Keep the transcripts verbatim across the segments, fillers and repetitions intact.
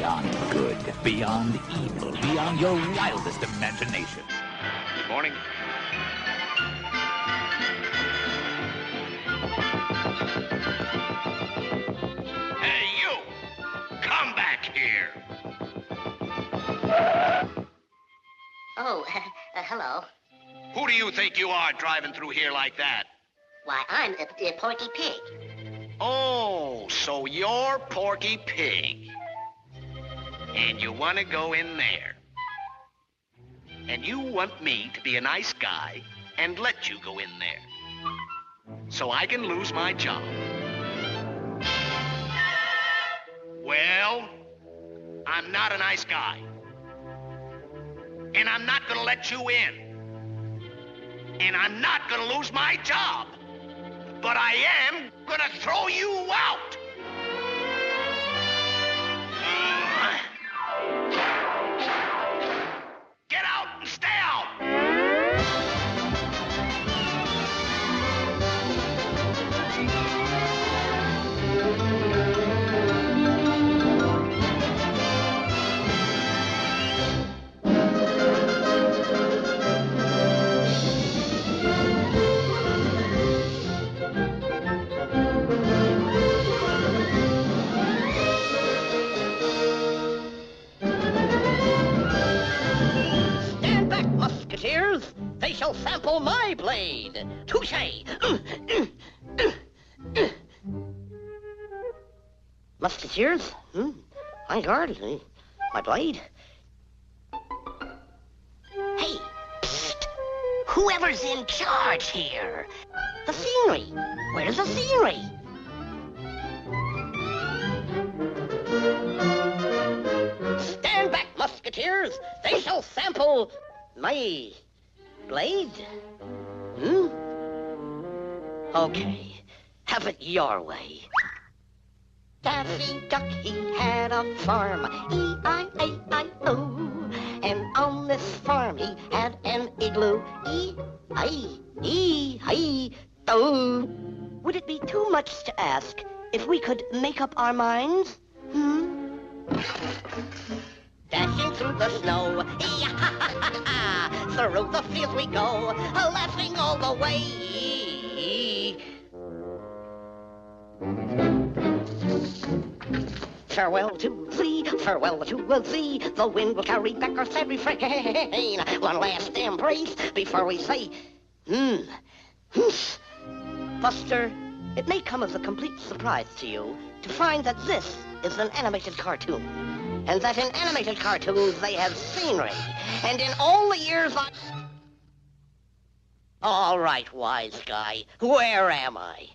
beyond good, beyond evil, beyond your wildest imagination. Good morning. Hey, you! Come back here! Oh, uh, hello. Who do you think you are driving through here like that? Why, I'm a, a Porky Pig. Oh, so you're Porky Pig. And you want to go in there. And you want me to be a nice guy and let you go in there. So I can lose my job. Well, I'm not a nice guy. And I'm not going to let you in. And I'm not going to lose my job. But I am going to throw you out. Get out and stay out. They shall sample my blade. Touche! Musketeers? Hmm. My guard. My blade. Hey! Psst! Whoever's in charge here. The scenery. Where's the scenery? Stand back, musketeers! They shall sample my blade? Hmm? Okay. Have it your way. Daffy Duck, he had a farm, E I A I O. And on this farm he had an igloo, E I E I O. Would it be too much to ask if we could make up our minds? Hmm? Dashing through the snow, through the fields we go, laughing all the way. Farewell to thee, farewell to thee, the wind will carry back our sad refrain. One last embrace before we say, hmm, hmm. Buster, it may come as a complete surprise to you to find that this is an animated cartoon. And that in animated cartoons they have scenery. And in all the years I... All right, wise guy, where am I?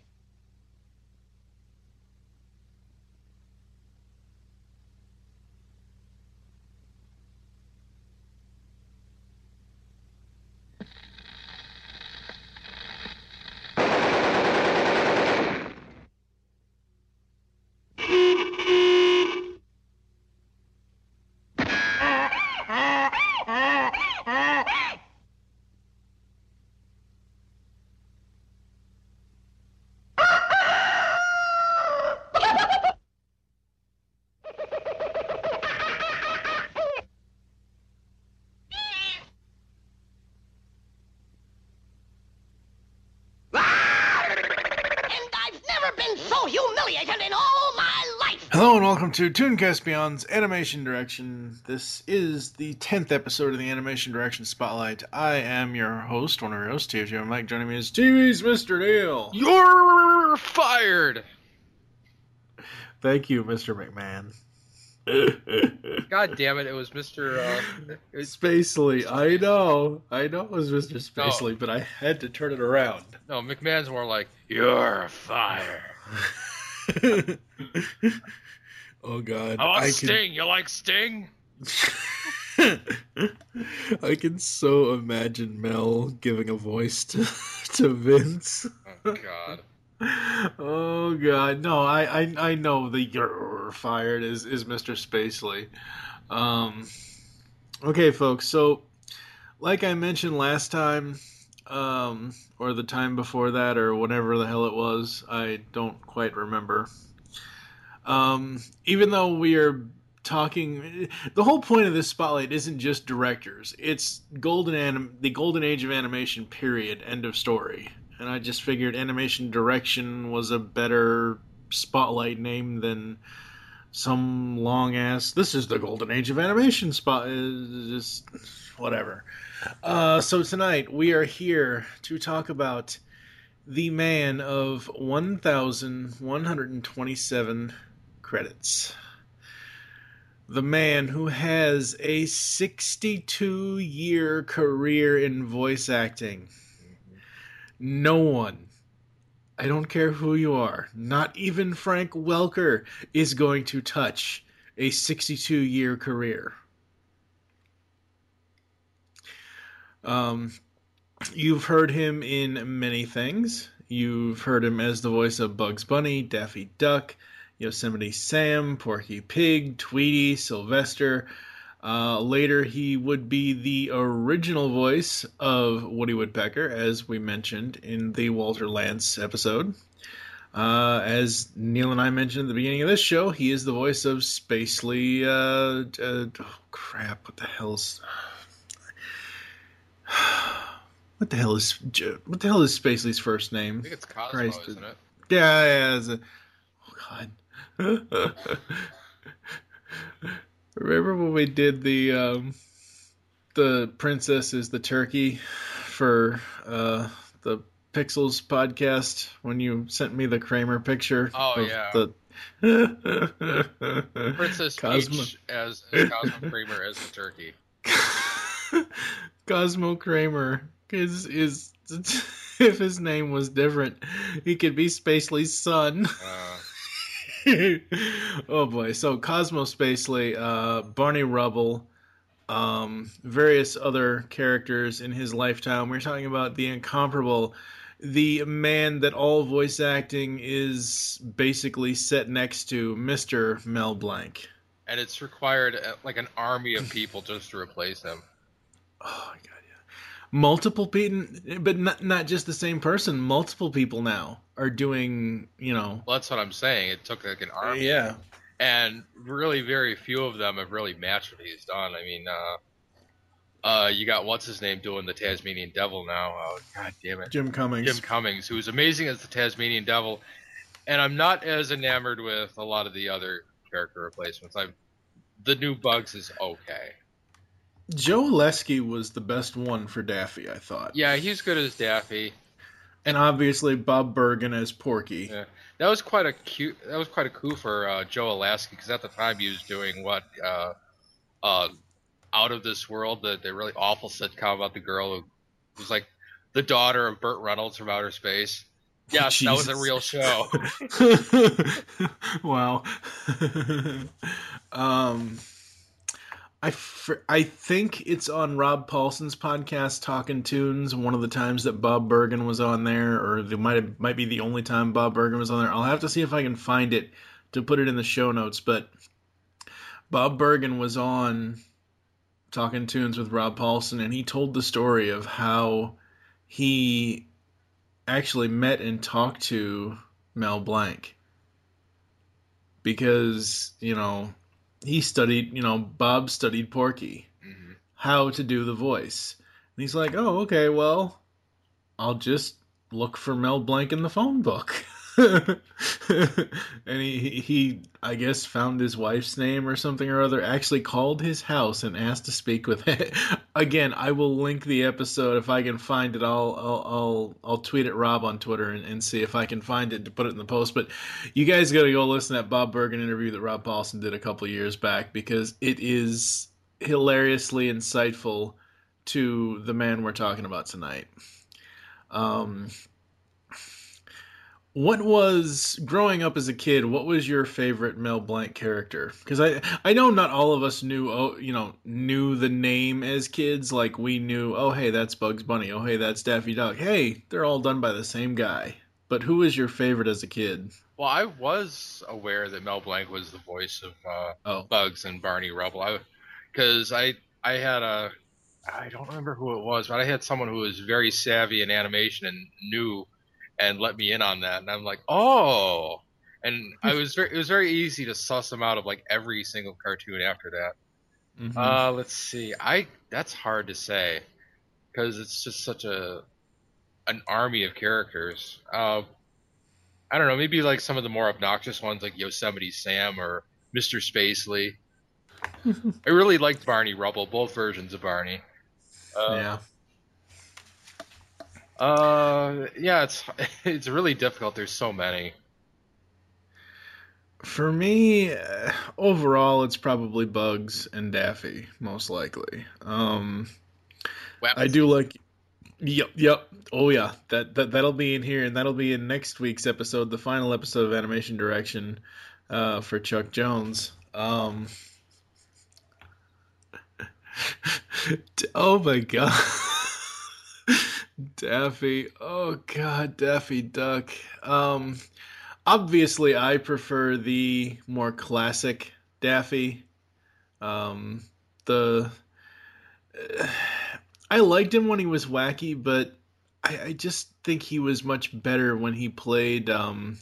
Hello and welcome to Tooncast Beyond's Animation Direction. This is the tenth episode of the Animation Direction Spotlight. I am your host, one of your hosts, T V Mike. Joining me is T V's Mister Neil. You're fired! Thank you, Mister McMahon. God damn it, it was Mister Uh, it was... Spacely. I know. I know it was Mister Spacely, oh. But I had to turn it around. No, McMahon's more like, you're fired. Oh God! I want I Sting. Can... You like Sting? I can so imagine Mel giving a voice to to Vince. Oh God! Oh God! No, I I, I know the you're fired is is Mister Spacely. Um. Okay, folks. So, like I mentioned last time, um, or the time before that, or whatever the hell it was, I don't quite remember. Um, even though we are talking. The whole point of this spotlight isn't just directors. It's golden anim, the golden age of animation. Period. End of story. And I just figured animation direction was a better spotlight name than some long ass. This is the golden age of animation spot. Just whatever. Uh, so tonight we are here to talk about the man of one thousand one hundred twenty-seven credits. The man who has a sixty-two year career in voice acting. No one, I don't care who you are, not even Frank Welker, is going to touch a sixty-two year career. Um, you've heard him in many things. You've heard him as the voice of Bugs Bunny, Daffy Duck, Yosemite Sam, Porky Pig, Tweety, Sylvester. Uh, later, he would be the original voice of Woody Woodpecker, as we mentioned in the Walter Lantz episode. Uh, as Neil and I mentioned at the beginning of this show, he is the voice of Spacely. Uh, uh, oh, crap! What the hell's what the hell is what the hell is Spacely's first name? I think it's Cosmo, Christ. isn't it? Yeah, yeah. It's a, oh God. Remember when we did the um, the Princess is the Turkey for uh, the Pixels podcast when you sent me the Kramer picture? Oh, of yeah. The Princess Cosmo. Peach as, as Cosmo Kramer as the turkey. Cosmo Kramer is is if his name was different, he could be Spacely's son. Uh, Oh boy! So Cosmo Spacely, uh, Barney Rubble, um, various other characters in his lifetime. We're talking about the incomparable, the man that all voice acting is basically set next to, Mister Mel Blanc. and it's required uh, like an army of people just to replace him. Oh my God! Yeah, multiple people, but not not just the same person. Multiple people now are doing, you know. Well, that's what I'm saying. It took like an army. Yeah. And really very few of them have really matched what he's done. I mean, uh, uh, you got what's his name doing the Tasmanian Devil now. Oh, God damn it. Jim Cummings. Jim Cummings, who's amazing as the Tasmanian Devil. And I'm not as enamored with a lot of the other character replacements. I'm, the new Bugs is okay. Joe Lesky was the best one for Daffy, I thought. Yeah, he's good as Daffy. And obviously Bob Bergen as Porky. Yeah. That was quite a cute. That was quite a coup for uh, Joe Lasky, because at the time he was doing what, uh, uh, Out of This World, the, the really awful sitcom about the girl who was like the daughter of Burt Reynolds from outer space. Yes, that was a real show. Wow. um, I, fr- I think it's on Rob Paulson's podcast, Talking Tunes, one of the times that Bob Bergen was on there, or it might have, might be the only time Bob Bergen was on there. I'll have to see if I can find it to put it in the show notes, but Bob Bergen was on Talking Tunes with Rob Paulson, and he told the story of how he actually met and talked to Mel Blanc. Because, you know, he studied, you know, Bob studied Porky, mm-hmm. how to do the voice. And he's like, oh, okay, well, I'll just look for Mel Blanc in the phone book. And he, he, I guess, found his wife's name or something or other, actually called his house and asked to speak with it. Again, I will link the episode. If I can find it, I'll I'll I'll, I'll tweet at Rob on Twitter and, and see if I can find it to put it in the post. But you guys got to go listen to that Bob Bergen interview that Rob Paulson did a couple of years back, because it is hilariously insightful to the man we're talking about tonight. Um... What was, growing up as a kid, what was your favorite Mel Blanc character? Because I I know not all of us knew, oh, you know, knew the name as kids. Like, we knew, oh, hey, that's Bugs Bunny. Oh, hey, that's Daffy Duck. Hey, they're all done by the same guy. But who was your favorite as a kid? Well, I was aware that Mel Blanc was the voice of uh, oh. Bugs and Barney Rubble. Because I, I, I had a, I don't remember who it was, but I had someone who was very savvy in animation and knew and let me in on that. And I'm like, oh, and I was very, it was very easy to suss them out of like every single cartoon after that. Mm-hmm. Uh, let's see. I that's hard to say because it's just such a an army of characters. Uh, I don't know. Maybe like some of the more obnoxious ones, like Yosemite Sam or Mister Spacely. I really liked Barney Rubble, both versions of Barney. Uh, yeah. Uh, yeah. It's it's really difficult. There's so many. For me, uh, overall, it's probably Bugs and Daffy, most likely. Um, Well, I do like. Yep, yep. Oh yeah, that that that'll be in here, and that'll be in next week's episode, the final episode of Animation Direction, uh, for Chuck Jones. Um, oh my god, Daffy. Oh god, Daffy Duck. Um, obviously, I prefer the more classic Daffy. Um, the. Uh, I liked him when he was wacky, but I, I just think he was much better when he played. Um,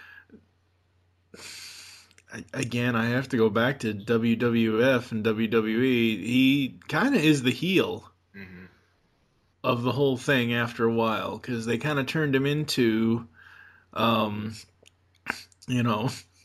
I, again, I have to go back to W W F and W W E. He kind of is the heel mm-hmm. of the whole thing after a while, because they kind of turned him into, um, you know.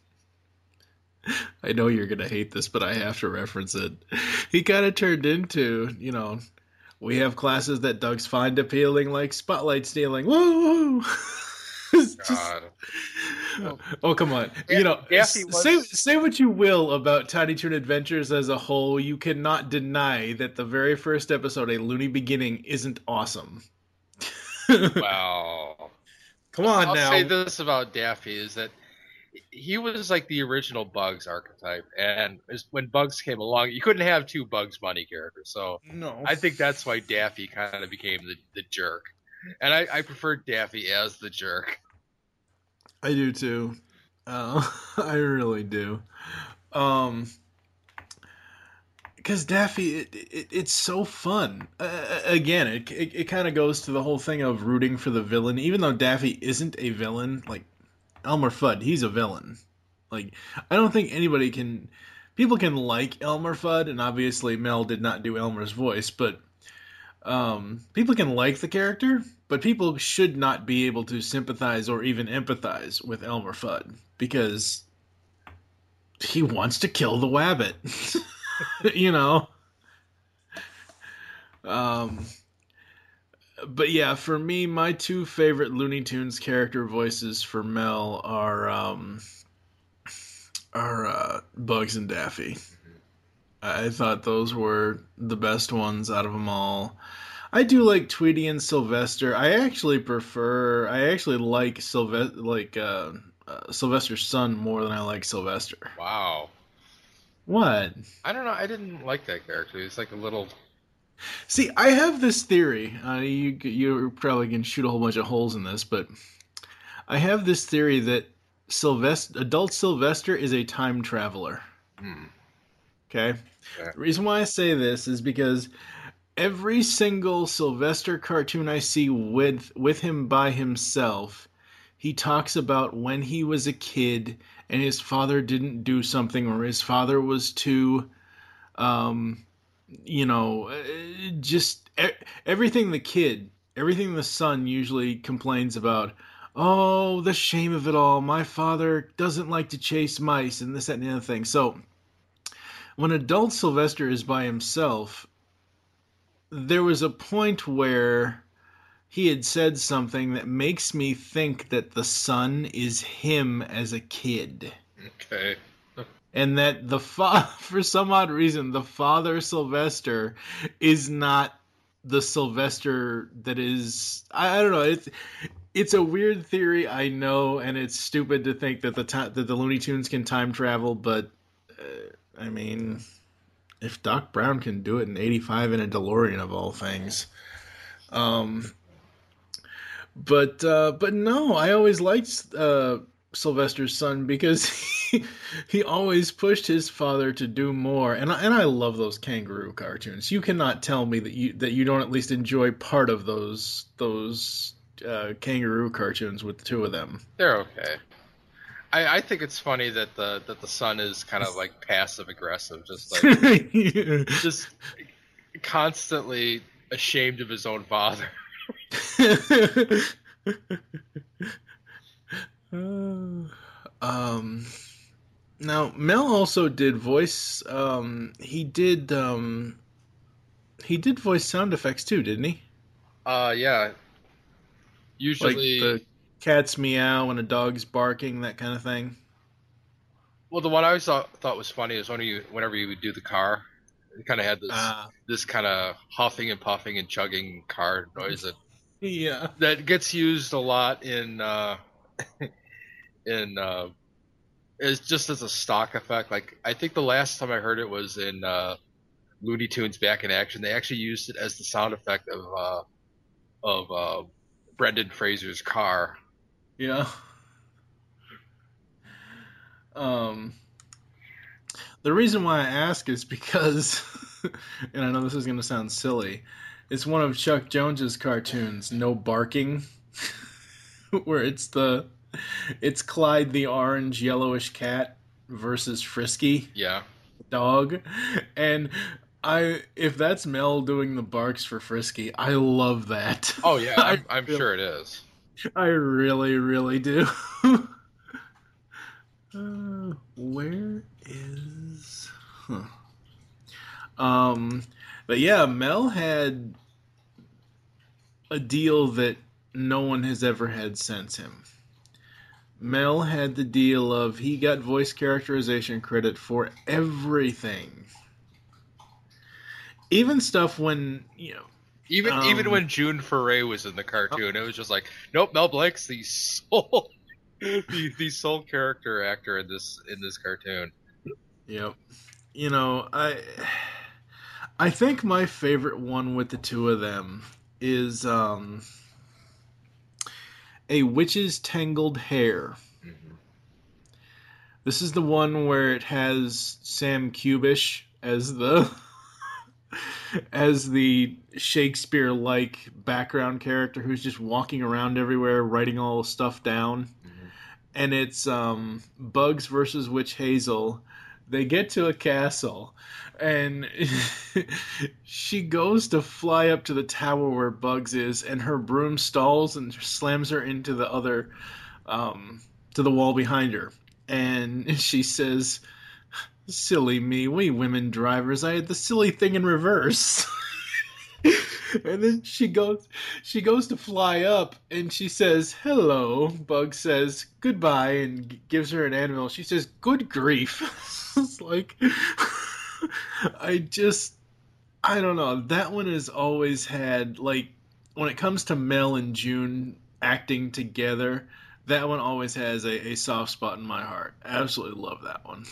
I know you're gonna hate this, but I have to reference it. He kind of turned into, you know. We have classes that Doug's find appealing, like spotlight stealing. Woo! Just, God. oh, come on. Yeah, you know, Daffy was... say say what you will about Tiny Toon Adventures as a whole, you cannot deny that the very first episode, A Looney Beginning, isn't awesome. Wow. Come on I'll now. I'll say this about Daffy is that he was like the original Bugs archetype, and when Bugs came along, you couldn't have two Bugs Bunny characters. So no. I think that's why Daffy kind of became the, the jerk, and I, I prefer Daffy as the jerk. I do too. Uh, I really do. Um, because Daffy, it, it, it's so fun. Uh, again, it it, it kind of goes to the whole thing of rooting for the villain, even though Daffy isn't a villain. Like Elmer Fudd, he's a villain. Like, I don't think anybody can... People can like Elmer Fudd, and obviously Mel did not do Elmer's voice, but um, people can like the character, but people should not be able to sympathize or even empathize with Elmer Fudd, because he wants to kill the Wabbit. You know? Um... But yeah, for me, my two favorite Looney Tunes character voices for Mel are um, are uh, Bugs and Daffy. I thought those were the best ones out of them all. I do like Tweety and Sylvester. I actually prefer. I actually like Sylvester, like uh, uh, Sylvester's son more than I like Sylvester. Wow. What? I don't know. I didn't like that character. He's like a little. See, I have this theory. Uh, you, you're probably going to shoot a whole bunch of holes in this, but I have this theory that Sylvester, adult Sylvester is a time traveler. Hmm. Okay? Yeah. The reason why I say this is because every single Sylvester cartoon I see with, with him by himself, he talks about when he was a kid and his father didn't do something, or his father was too... Um, you know, just everything the kid, everything the son usually complains about. Oh, the shame of it all. My father doesn't like to chase mice and this, that, and the other thing. So when adult Sylvester is by himself, there was a point where he had said something that makes me think that the son is him as a kid. Okay. And that the fa- for some odd reason, the father Sylvester is not the Sylvester that is. I, I don't know. It's it's a weird theory, I know, and it's stupid to think that the ti- that the Looney Tunes can time travel. But uh, I mean, if Doc Brown can do it in eighty-five in a DeLorean of all things, um. But uh, but no, I always liked uh, Sylvester's son because he, he always pushed his father to do more, and I, and I love those kangaroo cartoons. You cannot tell me that you that you don't at least enjoy part of those those uh, kangaroo cartoons with the two of them. They're okay. I, I think it's funny that the that the son is kind of like passive aggressive, just like just constantly ashamed of his own father. um, now Mel also did voice. Um, he did. Um, he did voice sound effects too, didn't he? Uh, yeah. Usually, like the cat's meow and a dog's barking, that kind of thing. Well, the one I always thought, thought was funny is when you, whenever you would do the car, it kind of had this Uh, this kind of huffing and puffing and chugging car noise that yeah. that gets used a lot in uh, in uh, is just as a stock effect. Like I think the last time I heard it was in uh, Looney Tunes Back in Action. They actually used it as the sound effect of uh, of uh, Brendan Fraser's car. Yeah. Um, the reason why I ask is because, and I know this is going to sound silly, it's one of Chuck Jones's cartoons, No Barking, where it's the, it's Clyde the orange yellowish cat versus Frisky, Yeah. dog, and I if that's Mel doing the barks for Frisky, I love that. Oh yeah, I'm, I'm really, sure it is. I really, really do. Uh, where is... Huh. Um, but yeah, Mel had a deal that no one has ever had since him. Mel had the deal of he got voice characterization credit for everything. Even stuff when, you know... Even um, even when June Foray was in the cartoon, it was just like, nope, Mel Blanc's the sole... the, the sole character actor in this in this cartoon. Yep. You know, I I think my favorite one with the two of them is um, A Witch's Tangled Hair. Mm-hmm. This is the one where it has Sam Cubish as the as the Shakespeare-like background character who's just walking around everywhere writing all the stuff down. And it's um, Bugs versus Witch Hazel. They get to a castle, and she goes to fly up to the tower where Bugs is, and her broom stalls and slams her into the other, um, to the wall behind her. And she says, "Silly me, we women drivers, I had the silly thing in reverse." And then she goes she goes to fly up, and she says, "Hello." Bug says, "Goodbye," and g- gives her an anvil. She says, "Good grief." It's like, I just, I don't know. That one has always had, like, when it comes to Mel and June acting together, that one always has a, a soft spot in my heart. Absolutely love that one.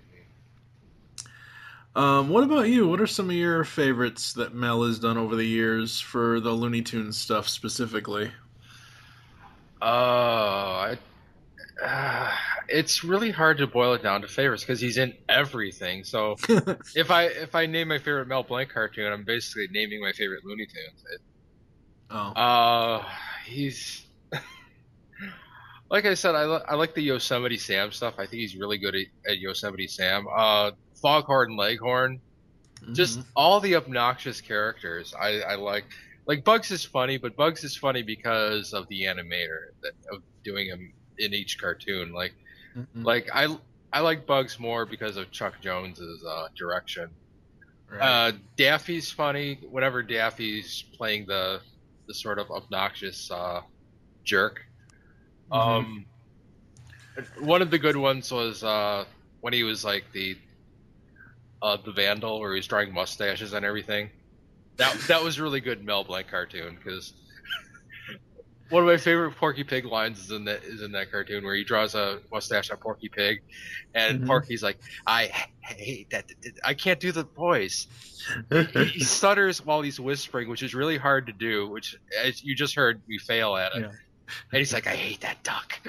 Um, what about you? What are some of your favorites that Mel has done over the years for the Looney Tunes stuff specifically? Uh, I, uh, it's really hard to boil it down to favorites because he's in everything. So if I if I name my favorite Mel Blanc cartoon, I'm basically naming my favorite Looney Tunes. It, Oh, uh, he's like I said, I, li- I like the Yosemite Sam stuff. I think he's really good at, at Yosemite Sam. Uh, Foghorn Leghorn, just mhm. all the obnoxious characters I, I like. Like Bugs is funny, but Bugs is funny because of the animator that, of doing him in each cartoon. Like, Mhm. like I I like Bugs more because of Chuck Jones's uh, direction. Right. Uh, Daffy's funny whenever Daffy's playing the the sort of obnoxious uh, jerk. Mhm. Um, one of the good ones was uh, when he was like the uh, the Vandal, where he was drawing mustaches and everything. That that was really good Mel Blanc cartoon because one of my favorite Porky Pig lines is in that is in that cartoon where he draws a mustache on Porky Pig, and Mhm. Porky's like, "I hate that. I can't do the voice." he, he stutters while he's whispering, which is really hard to do. Which, as you just heard, we fail at it. Yeah. And he's like, "I hate that duck."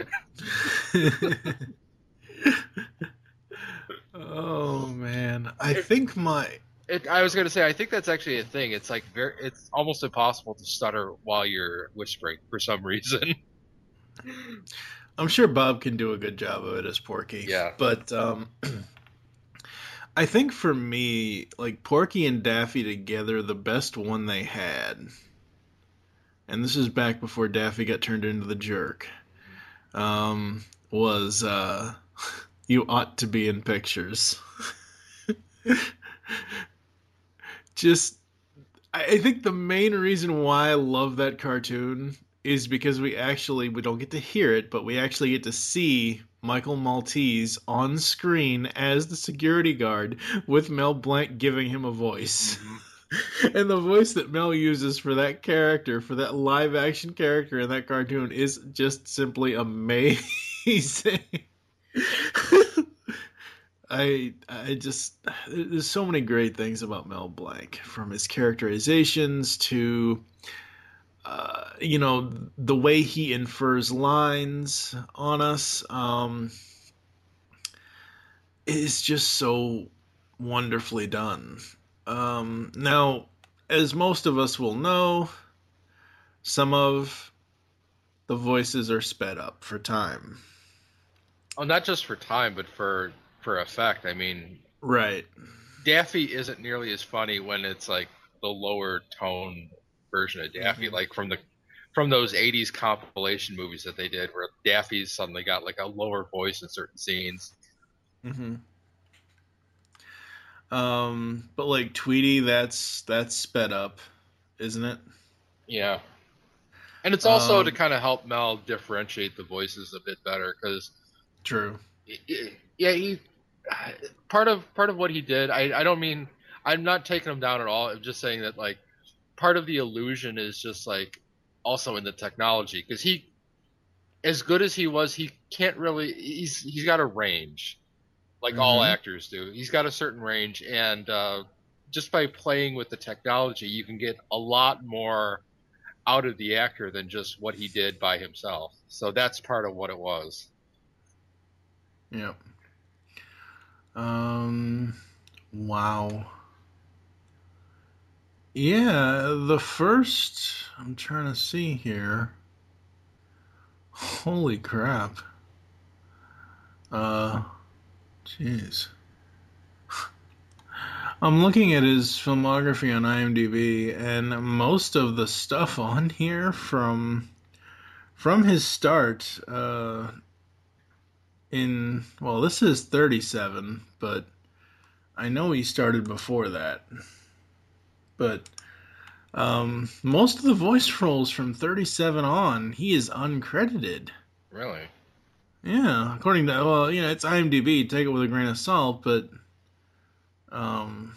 Oh man, I think my It, I was gonna say, I think that's actually a thing. It's like very, it's almost impossible to stutter while you're whispering for some reason. I'm sure Bob can do a good job of it as Porky. Yeah. But um, I think for me, like Porky and Daffy together, the best one they had, and this is back before Daffy got turned into the jerk, um, was uh, You Ought to Be in Pictures. Just, I think the main reason why I love that cartoon is because we actually, we don't get to hear it, but we actually get to see Michael Maltese on screen as the security guard with Mel Blanc giving him a voice. Mm-hmm. And the voice that Mel uses for that character, for that live action character in that cartoon, is just simply amazing. I I just, there's so many great things about Mel Blanc, from his characterizations to uh, you know, the way he infers lines on us um, is just so wonderfully done. Um, now, as most of us will know, some of the voices are sped up for time. Oh, not just for time, but for for effect. I mean, right. Daffy isn't nearly as funny when it's like the lower tone version of Daffy, mm-hmm. like from the from those eighties compilation movies that they did, where Daffy's suddenly got like a lower voice in certain scenes. Mm-hmm. Um, but like Tweety, that's that's sped up, isn't it? Yeah, and it's also um, to kind of help Mel differentiate the voices a bit better, because true. Yeah, he part of part of what he did. I I don't mean I'm not taking him down at all. I'm just saying that like part of the illusion is just like also in the technology, because he, as good as he was, he can't really. He's he's got a range, like mm-hmm. all actors do. He's got a certain range, and uh, just by playing with the technology, you can get a lot more out of the actor than just what he did by himself. So that's part of what it was. Yep. Um. Wow. Yeah, the first. I'm trying to see here. Holy crap. Uh. Jeez. I'm looking at his filmography on IMDb, and most of the stuff on here from from his start. Uh. In, well, this is thirty-seven, but I know he started before that. But um, most of the voice roles from thirty-seven on, he is uncredited. Really? Yeah, according to, well, you know, it's IMDb, take it with a grain of salt, but um,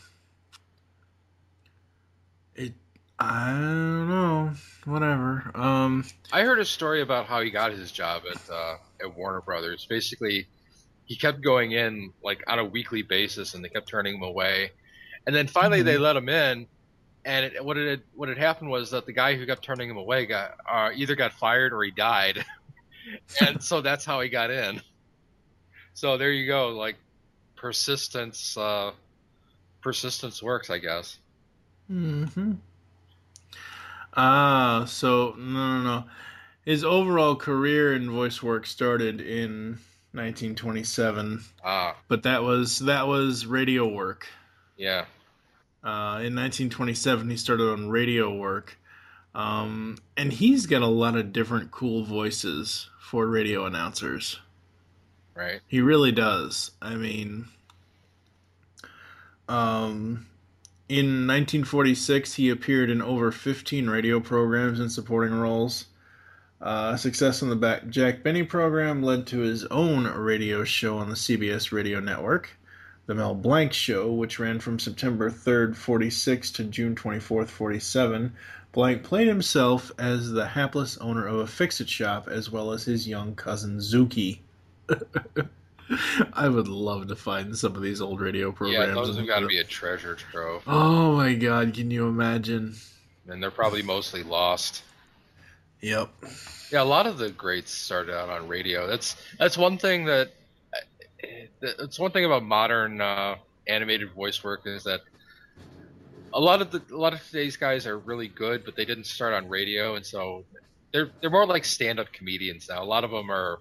it, I don't know, whatever. Um, I heard a story about how he got his job at uh, at Warner Brothers. Basically, he kept going in like on a weekly basis, and they kept turning him away. And then finally, mm-hmm. they let him in. And it, what it what had happened was that the guy who kept turning him away got uh, either got fired or he died, and so that's how he got in. So there you go, like persistence. Uh, persistence works, I guess. Mm-hmm. Ah, so no, no, no. His overall career in voice work started in nineteen twenty-seven. Ah. But that was that was radio work. Yeah. Uh, in nineteen twenty-seven, he started on radio work. Um, and he's got a lot of different cool voices for radio announcers. Right. He really does. I mean, um, in nineteen forty-six, he appeared in over fifteen radio programs in supporting roles. Uh, success on the back Jack Benny program led to his own radio show on the C B S radio network, The Mel Blanc Show, which ran from September third, forty-six to June twenty-fourth, forty-seven. Blanc played himself as the hapless owner of a fix-it shop, as well as his young cousin Zuki. I would love to find some of these old radio programs. Yeah, those have got to be a treasure trove. Oh my god, can you imagine? And they're probably mostly lost. Yep. Yeah, a lot of the greats started out on radio. That's that's one thing that it's one thing about modern uh, animated voice work is that a lot of the a lot of today's guys are really good, but they didn't start on radio, and so they're they're more like stand-up comedians now. A lot of them are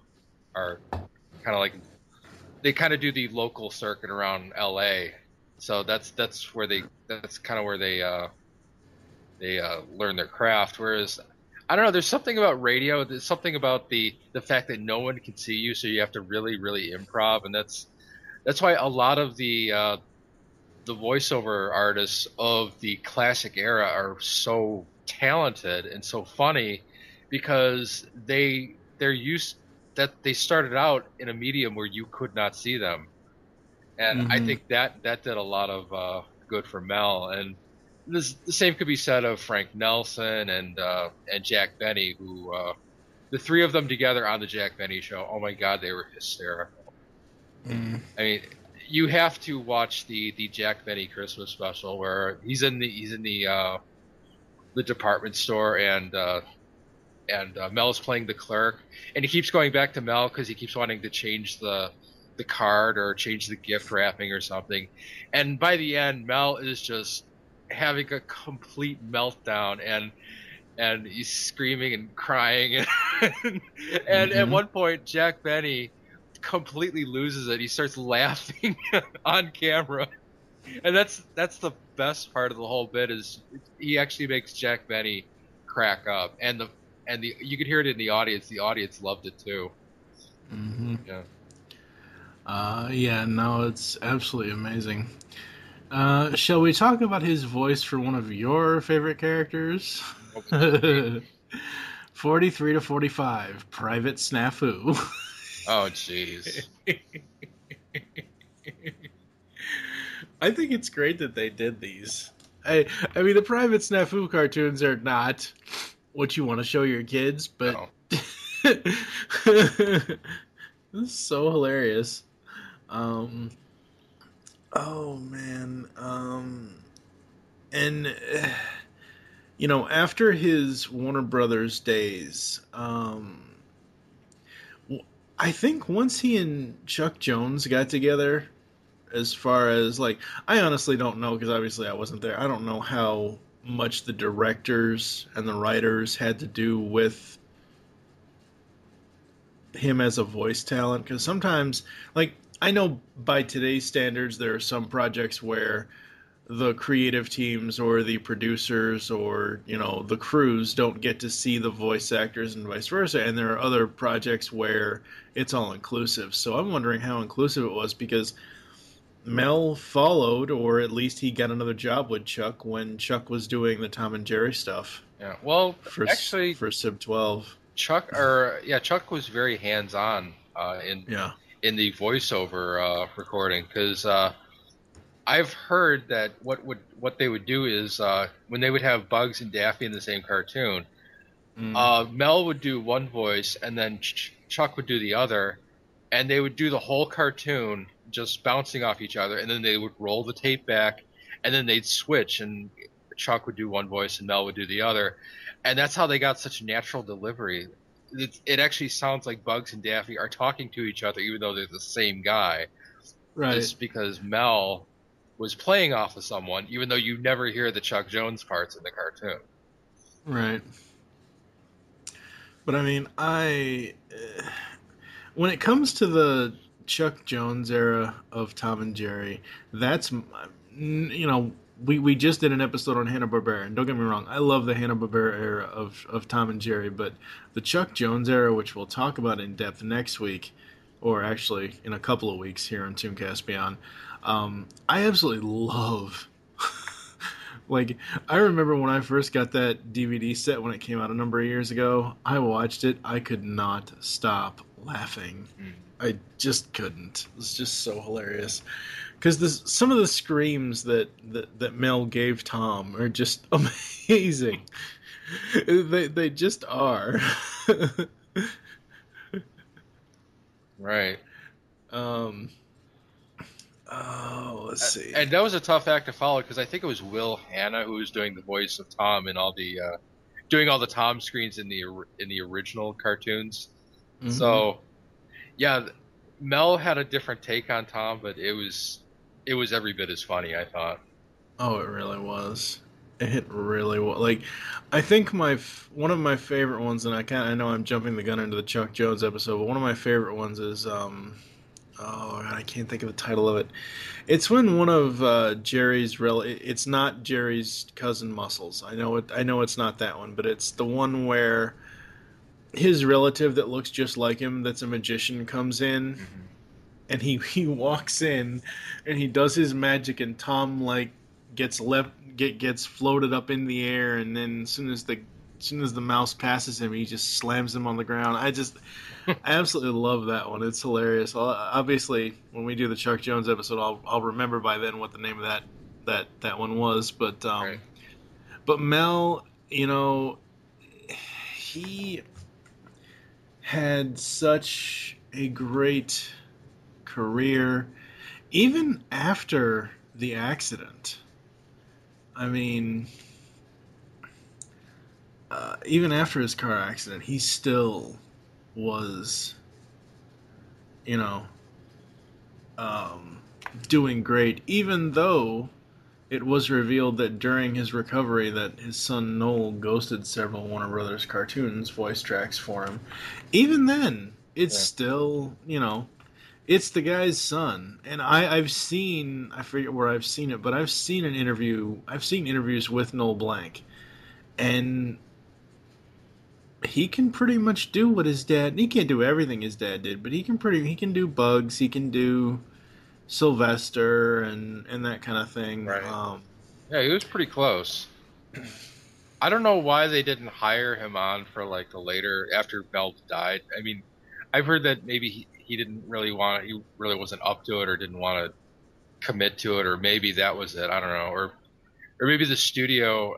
are kind of like they kind of do the local circuit around L A. So that's that's where they that's kind of where they uh, they uh, learn their craft. Whereas I don't know, there's something about radio. There's something about the the fact that no one can see you, so you have to really really improv, and that's that's why a lot of the uh, the voiceover artists of the classic era are so talented and so funny because they they're used that they started out in a medium where you could not see them, and Mm-hmm. I think that that did a lot of uh, good for Mel. And this, the same could be said of Frank Nelson and uh, and Jack Benny, who uh, the three of them together on the Jack Benny show. Oh my God, they were hysterical. Mm. I mean, you have to watch the, the Jack Benny Christmas special where he's in the he's in the uh, the department store and uh, and uh, Mel's playing the clerk, and he keeps going back to Mel because he keeps wanting to change the the card or change the gift wrapping or something, and by the end Mel is just having a complete meltdown and and he's screaming and crying and and Mm-hmm. at one point Jack Benny completely loses it. He starts laughing on camera, and that's that's the best part of the whole bit is he actually makes Jack Benny crack up, and the and the you could hear it in the audience. The audience loved it too. Mm-hmm. Yeah. Uh, yeah, no, it's absolutely amazing. Uh, shall we talk about his voice for one of your favorite characters? forty-three to forty-five, Private Snafu. Oh jeez. I think it's great that they did these. I, I mean, the Private Snafu cartoons are not what you want to show your kids, but No. this is so hilarious. Um, oh man, um, and uh, you know, after his Warner Brothers days, um, w- I think once he and Chuck Jones got together, as far as like, I honestly don't know because obviously I wasn't there. I don't know how much the directors and the writers had to do with him as a voice talent, because sometimes, like, I know by today's standards there are some projects where the creative teams or the producers or, you know, the crews don't get to see the voice actors and vice versa, and there are other projects where it's all inclusive. So I'm wondering how inclusive it was, because Mel followed, or at least he got another job with Chuck when Chuck was doing the Tom and Jerry stuff Yeah. Well, for actually, for Sib twelve. Chuck or yeah, Chuck was very hands on uh, in Yeah. in the voiceover uh, recording because uh, I've heard that what would what they would do is uh, when they would have Bugs and Daffy in the same cartoon, Mm. uh, Mel would do one voice and then Ch- Chuck would do the other, and they would do the whole cartoon just bouncing off each other, and then they would roll the tape back, and then they'd switch, and Chuck would do one voice and Mel would do the other, and that's how they got such natural delivery. It, it actually sounds like Bugs and Daffy are talking to each other, even though they're the same guy. Right. Just because Mel was playing off of someone, even though you never hear the Chuck Jones parts in the cartoon. Right. But I mean, I uh, when it comes to the Chuck Jones era of Tom and Jerry, that's m- you know, we, we just did an episode on Hanna-Barbera, and don't get me wrong, I love the Hanna-Barbera era of, of Tom and Jerry, but the Chuck Jones era, which we'll talk about in depth next week, or actually in a couple of weeks here on Tooncast Beyond, um, I absolutely love. Like, I remember when I first got that D V D set when it came out a number of years ago, I watched it, I could not stop laughing. Mm. I just couldn't. It was just so hilarious. Because some of the screams that, that, that Mel gave Tom are just amazing. they, they just are. Right. um... Oh, let's see. And that was a tough act to follow because I think it was Will Hanna who was doing the voice of Tom in all the, uh, doing all the Tom screens in the in the original cartoons. Mhm. So, yeah, Mel had a different take on Tom, but it was it was every bit as funny, I thought. Oh, it really was. It hit really well. Like, I think my f- one of my favorite ones, and I kind I know I'm jumping the gun into the Chuck Jones episode, but one of my favorite ones is um, oh God, I can't think of the title of it. It's when one of uh, Jerry's rel. It's not Jerry's cousin Muscles. I know it. I know it's not that one, but it's the one where his relative that looks just like him, that's a magician, comes in, Mm-hmm. and he he walks in, and he does his magic, and Tom like gets left get gets floated up in the air, and then as soon as the as soon as the mouse passes him, he just slams him on the ground. I just I absolutely love that one. It's hilarious. I'll, obviously, when we do the Chuck Jones episode, I'll I'll remember by then what the name of that that that one was. But um, Right. but Mel, you know, he had such a great career, even after the accident. I mean, uh, even after his car accident, he still was, you know, um, doing great, even though it was revealed that during his recovery that his son Noel ghosted several Warner Brothers cartoons voice tracks for him. Even then, it's Yeah. still, you know, it's the guy's son. And I, I've seen, I forget where I've seen it, but I've seen an interview, I've seen interviews with Noel Blanc. And he can pretty much do what his dad, he can't do everything his dad did, but he can pretty, he can do Bugs, he can do Sylvester and, and that kind of thing. Right. Um, Yeah, he was pretty close. I don't know why they didn't hire him on for like the later after Mel died. I mean, I've heard that maybe he, he didn't really want it, he really wasn't up to it or didn't want to commit to it, or maybe that was it. I don't know, or or maybe the studio.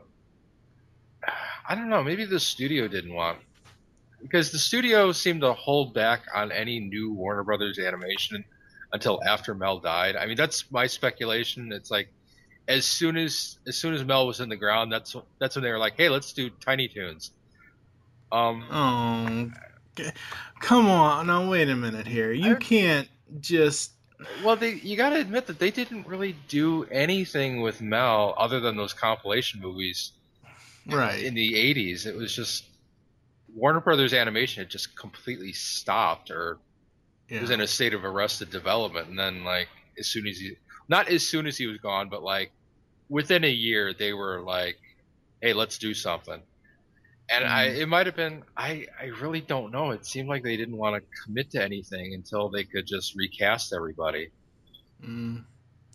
I don't know. Maybe the studio didn't want, because the studio seemed to hold back on any new Warner Brothers animation until after Mel died. I mean, that's my speculation. It's like as soon as as soon as Mel was in the ground, that's that's when they were like, "Hey, let's do Tiny Toons." Um, oh, g- come on. Now, wait a minute here. You I- can't just. well, they you got to admit that they didn't really do anything with Mel other than those compilation movies Right. in the eighties. It was just Warner Brothers animation had just completely stopped, or Yeah. was in a state of arrested development. And then, like, as soon as he, not as soon as he was gone, but like within a year, they were like, "Hey, let's do something." And I, Mm. it might have been, I, I really don't know. It seemed like they didn't want to commit to anything until they could just recast everybody. Mm.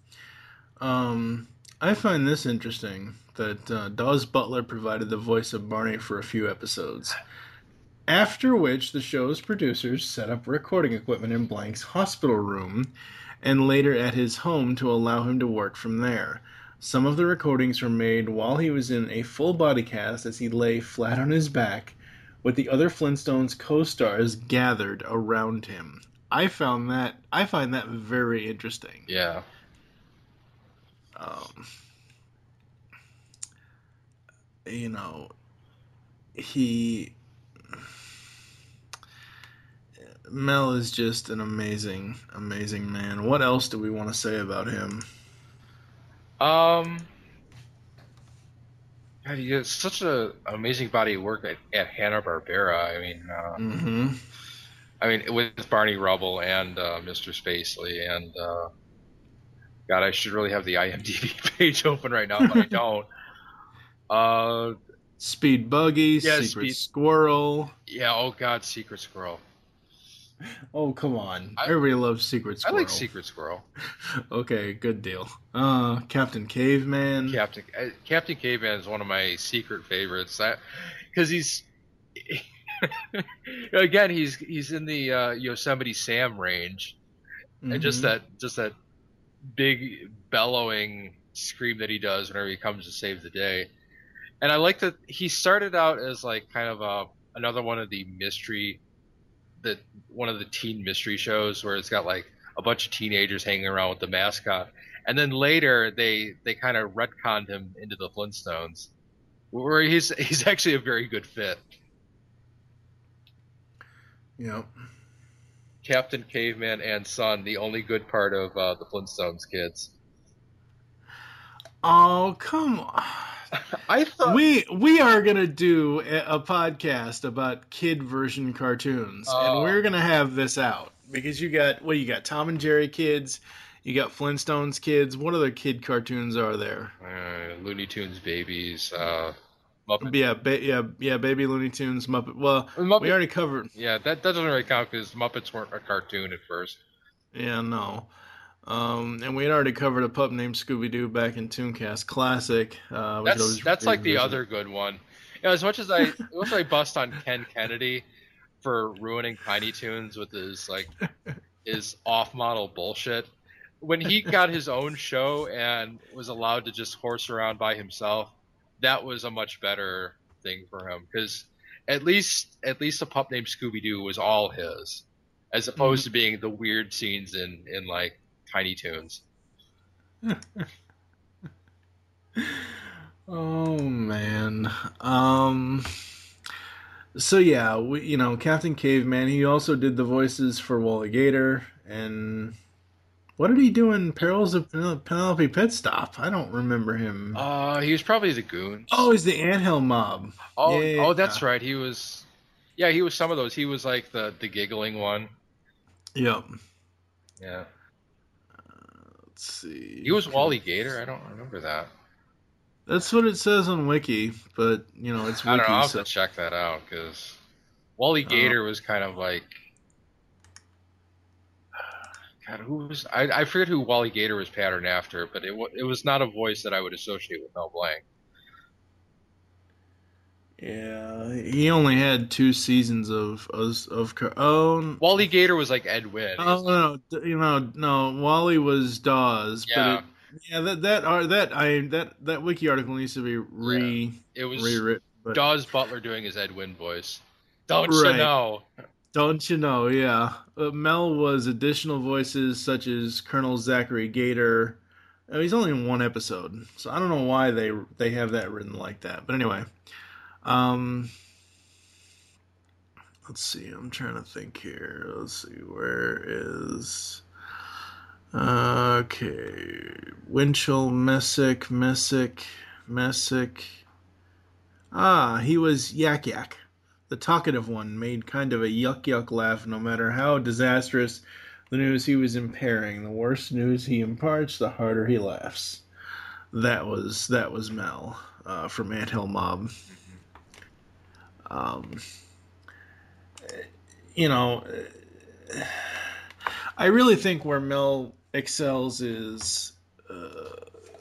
Um, I find this interesting that uh, Dawes Butler provided the voice of Barney for a few episodes. After which, the show's producers set up recording equipment in Blank's hospital room and later at his home to allow him to work from there. Some of the recordings were made while he was in a full body cast as he lay flat on his back with the other Flintstones co-stars gathered around him. I found that I find that very interesting. Yeah. Um, you know, he Mel is just an amazing, amazing man. What else do we want to say about him? Um, God, he has such a amazing body of work at, at Hanna-Barbera. I mean, uh, Mm-hmm. I mean, with Barney Rubble and uh, Mister Spacely, and uh, God, I should really have the IMDb page open right now, but I don't. Uh, Speed Buggy, Yeah, Secret Speed- Squirrel. yeah, oh God, Secret Squirrel. Oh, come on. I- Everybody loves Secret I Squirrel. like Secret Squirrel. Okay, good deal. Uh, Captain Caveman. Captain uh, Captain Caveman is one of my secret favorites. Because he's again, he's he's in the uh, Yosemite Sam range, and just Mhm. that just that big bellowing scream that he does whenever he comes to save the day. And I like that he started out as like kind of a another one of the mystery that one of the teen mystery shows where it's got like a bunch of teenagers hanging around with the mascot, and then later they they kind of retconned him into the Flintstones, where he's he's actually a very good fit. Yep. Captain Caveman and Son, the only good part of uh, the Flintstones kids. Oh, come on. I thought we we are gonna do a, a podcast about kid version cartoons, Oh. and we're gonna have this out because you got what you got Tom and Jerry kids, you got Flintstones kids. What other kid cartoons are there? uh, Looney Tunes babies, uh, Muppet. Yeah, ba- yeah, yeah. Baby Looney Tunes, Muppet. Well, Muppet- we already covered. Yeah, that, that doesn't really count because Muppets weren't a cartoon at first. Yeah, no. Um, and we had already covered a pup named Scooby Doo back in Tooncast Classic. Uh, we could That's always that's like the revisit. other good one. You know, as much as I, as much as I bust on Ken Kennedy for ruining Tiny Toons with his like his off-model bullshit, when he got his own show and was allowed to just horse around by himself, that was a much better thing for him because at least at least a pup named Scooby Doo was all his, as opposed to being the weird scenes in in like Tiny Toons. Oh man. Um so yeah, we you know, Captain Caveman, he also did the voices for Wally Gator, and what did he do in Perils of Pen- Penelope Pitstop? I don't remember him. Uh, he was probably the Goons. Oh, he's the Anthill Mob. oh, yeah, oh, that's yeah. right. He was, yeah, he was some of those. He was like the the giggling one. Yep. Yeah, Let's see. he was Wally Gator. I don't remember that. That's what it says on Wiki, but you know, it's I Wiki. don't know. I'll have so- to check that out because Wally Oh. Gator was kind of like. God, who was I? I forget who Wally Gator was patterned after, but it wa- it was not a voice that I would associate with Mel Blanc. Yeah, he only had two seasons of of, of car- oh Wally Gator was like Ed Wynn. oh no d- you know no Wally was Dawes, Yeah. but it, yeah that that are that I that that wiki article needs to be re It was rewritten. But Dawes Butler doing his Ed Wynn voice. Don't you Right. know? don't you know? Yeah, uh, Mel was additional voices such as Colonel Zachary Gator. Uh, he's only in one episode, so I don't know why they they have that written like that. But anyway. Um, let's see. I'm trying to think here. Let's see. Where is? Okay, Winchell, Messick, Messick, Messick. Ah, he was Yak Yak, the talkative one, made kind of a yuck yuck laugh. No matter how disastrous the news he was impairing, the worse news he imparts, the harder he laughs. That was that was Mel uh, from Anthill Mob. Um, you know, I really think where Mel excels is uh,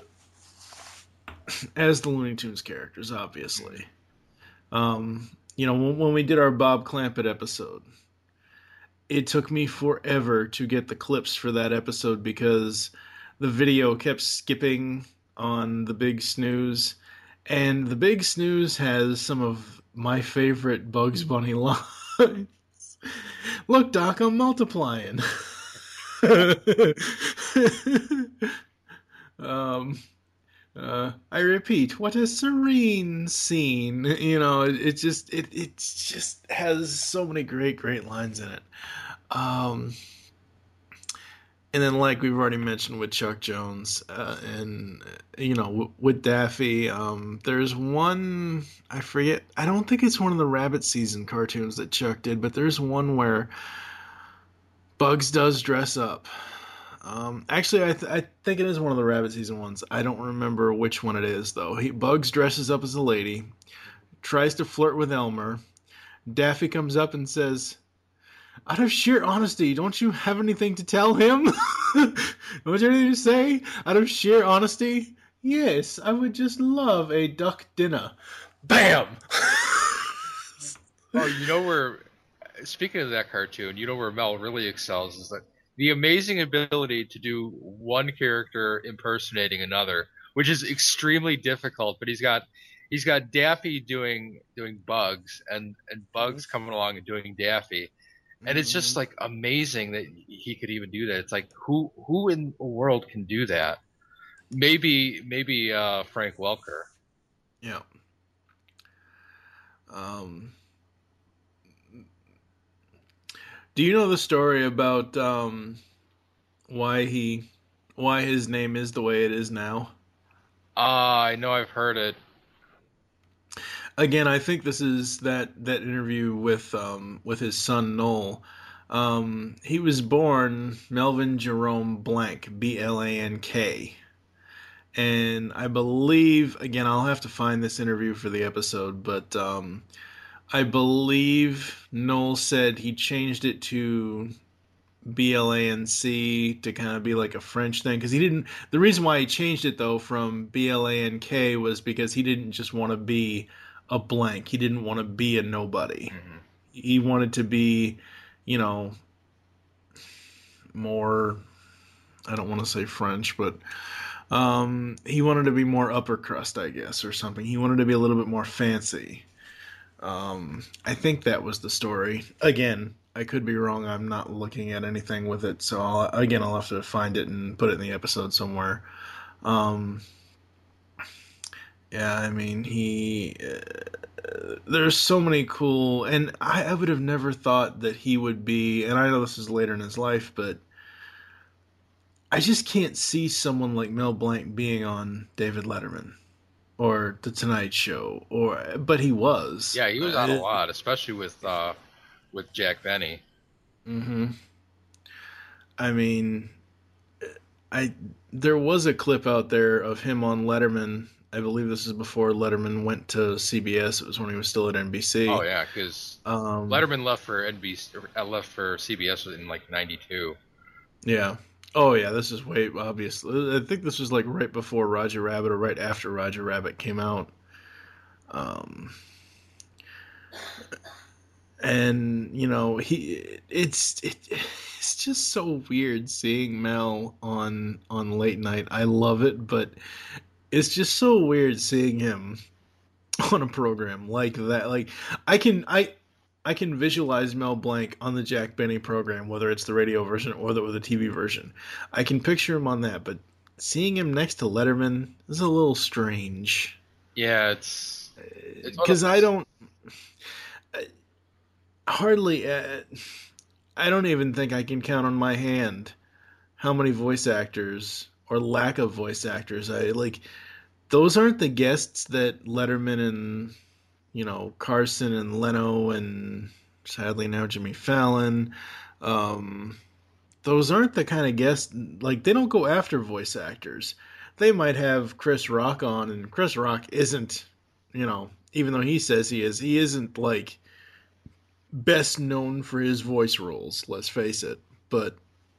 as the Looney Tunes characters, obviously. Um, you know, when, when we did our Bob Clampett episode, it took me forever to get the clips for that episode because the video kept skipping on the Big Snooze, and the Big Snooze has some of my favorite Bugs Bunny lines. Look, Doc, I'm multiplying. um, uh, I repeat, what a serene scene. You know, it, it just it it just has so many great great lines in it. Um, and then, like we've already mentioned with Chuck Jones, uh, and you know, w- with Daffy, um, there's one I forget. I don't think it's one of the Rabbit Season cartoons that Chuck did, but there's one where Bugs does dress up. Um, actually, I, th- I think it is one of the Rabbit Season ones. I don't remember which one it is though. He Bugs dresses up as a lady, tries to flirt with Elmer. Daffy comes up and says, "Out of sheer honesty, don't you have anything to tell him?" Don't you have anything to say? Out of sheer honesty? Yes, I would just love a duck dinner. Bam! Oh, you know where? Speaking of that cartoon, you know where Mel really excels is that the amazing ability to do one character impersonating another, which is extremely difficult. But he's got he's got Daffy doing doing Bugs, and and Bugs coming along and doing Daffy. And it's just like amazing that he could even do that. It's like who who in the world can do that? Maybe maybe uh, Frank Welker. Yeah. Um. Do you know the story about um, why he why his name is the way it is now? Ah, I know I've heard it. again, I think this is that that interview with um, with his son Noel. Um, he was born Melvin Jerome Blank, B L A N K, and I believe, again, I'll have to find this interview for the episode, but um, I believe Noel said he changed it to B L A N C to kind of be like a French thing, because he didn't. The reason why he changed it though from B L A N K was because he didn't just want to be a blank. He didn't want to be a nobody. Mm-hmm. He wanted to be, you know, more. I don't want to say French, but um, he wanted to be more upper crust, I guess, or something. He wanted to be a little bit more fancy. Um, I think that was the story. Again, I could be wrong. I'm not looking at anything with it, so I'll, again, I'll have to find it and put it in the episode somewhere. Um, yeah, I mean, he. Uh, there's so many cool, and I, I would have never thought that he would be. And I know this is later in his life, but I just can't see someone like Mel Blanc being on David Letterman or The Tonight Show, or but he was. Yeah, he was on a lot, especially with uh, with Jack Benny. Mm-hmm. I mean, I there was a clip out there of him on Letterman. I believe this is before Letterman went to C B S. It was when he was still at N B C. Oh yeah, because um, Letterman left for N B C, uh, left for C B S in like ninety-two. Yeah. Oh yeah, this is way obvious. I think this was like right before Roger Rabbit or right after Roger Rabbit came out. Um, and you know he, it's it, it's just so weird seeing Mel on on late night. I love it, but it's just so weird seeing him on a program like that. Like I can I. I can visualize Mel Blanc on the Jack Benny program, whether it's the radio version or the, or the T V version. I can picture him on that, but seeing him next to Letterman is a little strange. Yeah, it's because I don't I, hardly. Uh, I don't even think I can count on my hand how many voice actors or lack of voice actors I like. Those aren't the guests that Letterman and, you know, Carson and Leno and sadly now Jimmy Fallon. Um, those aren't the kind of guests, like, they don't go after voice actors. They might have Chris Rock on, and Chris Rock isn't, you know, even though he says he is, he isn't, like, best known for his voice roles, let's face it. But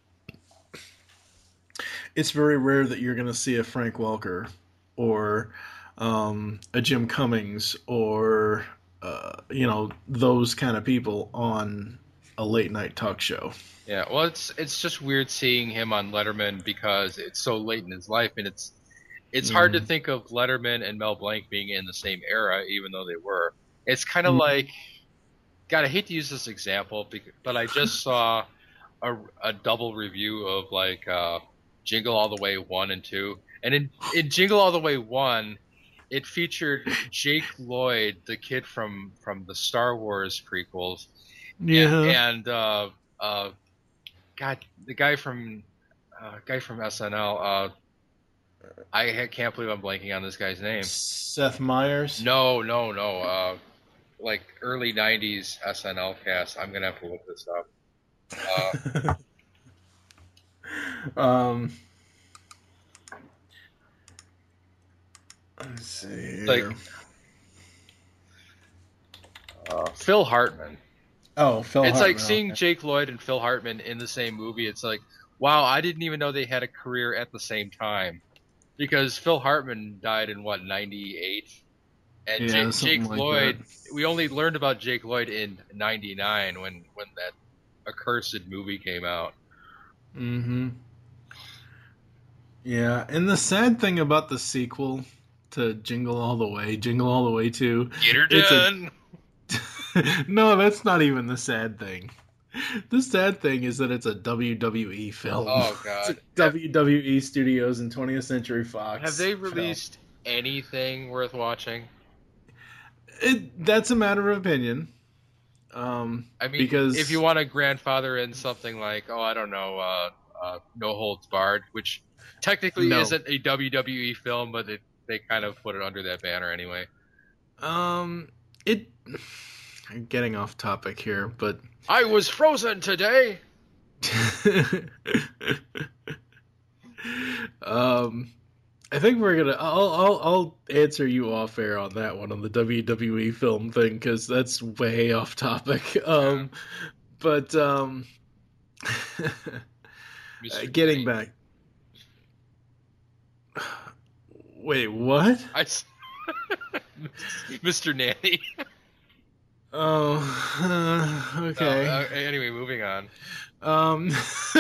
it's very rare that you're going to see a Frank Welker or um, a Jim Cummings or, uh, you know, those kind of people on a late night talk show. Yeah, well, it's it's just weird seeing him on Letterman because it's so late in his life, and it's it's hard mm. to think of Letterman and Mel Blanc being in the same era, even though they were. It's kind of mm. like, God, I hate to use this example, but I just saw a, a double review of like uh, Jingle All the Way one and two, and in, in Jingle All the Way one, it featured Jake Lloyd, the kid from, from the Star Wars prequels, yeah, and, and uh, uh, God, the guy from uh, guy from S N L. Uh, I can't believe I'm blanking on this guy's name. Seth Meyers? No, no, no. Uh, like early nineties S N L cast. I'm gonna have to look this up. Uh, um. Let's see. Like uh, Phil Hartman. Oh, Phil It's Hartman. like seeing okay. Jake Lloyd and Phil Hartman in the same movie. It's like, wow, I didn't even know they had a career at the same time. Because Phil Hartman died in, what, ninety-eight? And Yeah, Jake, something Jake like Lloyd, that. we only learned about Jake Lloyd in ninety-nine when, when that accursed movie came out. Mm-hmm. Yeah, and the sad thing about the sequel to Jingle All the Way, Jingle All the Way two... Get her it's done! A... No, that's not even the sad thing. The sad thing is that it's a W W E film. Oh, God. It's a W W E Studios and twentieth Century Fox. Have they released film. anything worth watching? It, that's a matter of opinion. Um, I mean, because... if you want to grandfather in something like, oh, I don't know, uh, uh, No Holds Barred, which technically no. isn't a W W E film, but it, they kind of put it under that banner anyway. Um, it. I'm getting off topic here, but I was frozen today. um, I think we're gonna. I'll I'll I'll answer you off air on that one on the W W E film thing because that's way off topic. Um, yeah. But um, uh, getting back. Wait, what? I, Mister Nanny. Oh, uh, okay. No, uh, anyway, moving on. Um,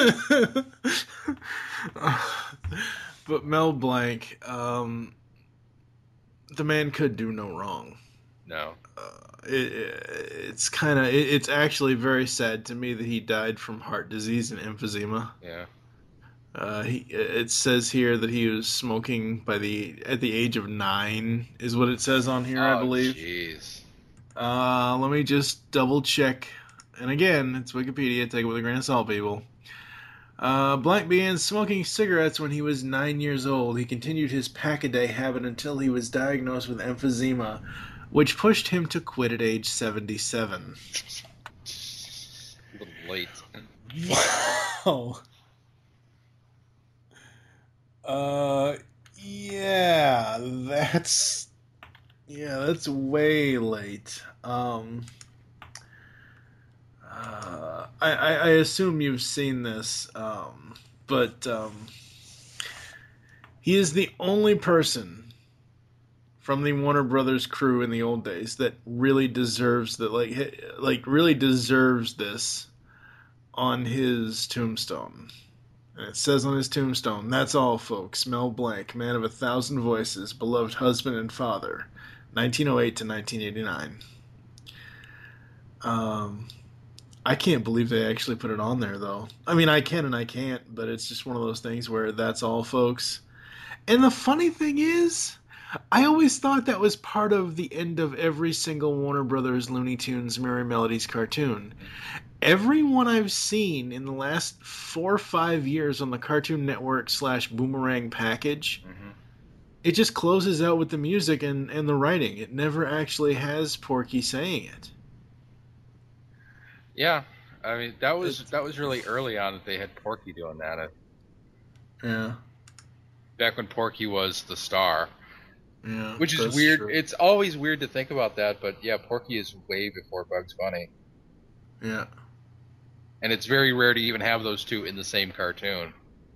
but Mel Blanc, um, the man could do no wrong. No. Uh, it, it's kind of, it, it's actually very sad to me that he died from heart disease and emphysema. Yeah. Uh, he, it says here that he was smoking by the at the age of nine, is what it says on here, oh, I believe. Jeez. Uh, let me just double check. And again, it's Wikipedia. Take it with a grain of salt, people. Uh, Blanc began smoking cigarettes when he was nine years old. He continued his pack-a-day habit until he was diagnosed with emphysema, which pushed him to quit at age seventy-seven. A little late. Wow. Uh, yeah, that's... Yeah, that's way late. Um, uh, I, I, I assume you've seen this, um, but um, he is the only person from the Warner Brothers crew in the old days that really deserves that, like, like really deserves this on his tombstone. And it says on his tombstone, "That's all, folks. Mel Blanc, man of a thousand voices, beloved husband and father, nineteen oh eight to nineteen eighty-nine." Um, I can't believe they actually put it on there, though. I mean, I can and I can't, but it's just one of those things where that's all, folks. And the funny thing is, I always thought that was part of the end of every single Warner Brothers Looney Tunes Merry Melodies cartoon. Every one I've seen in the last four or five years on the Cartoon Network slash Boomerang package, mm-hmm. it just closes out with the music and, and the writing. It never actually has Porky saying it. Yeah, I mean that was it's, that was really early on that they had Porky doing that. Yeah. Back when Porky was the star. Yeah. Which is weird. True. It's always weird to think about that, but yeah, Porky is way before Bugs Bunny. Yeah. And it's very rare to even have those two in the same cartoon.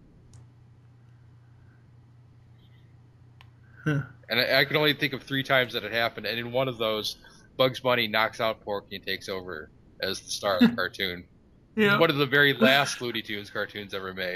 Huh. And I, I can only think of three times that it happened, and in one of those, Bugs Bunny knocks out Porky and takes over as the star of the cartoon. Yeah. One of the very last Looney Tunes cartoons ever made.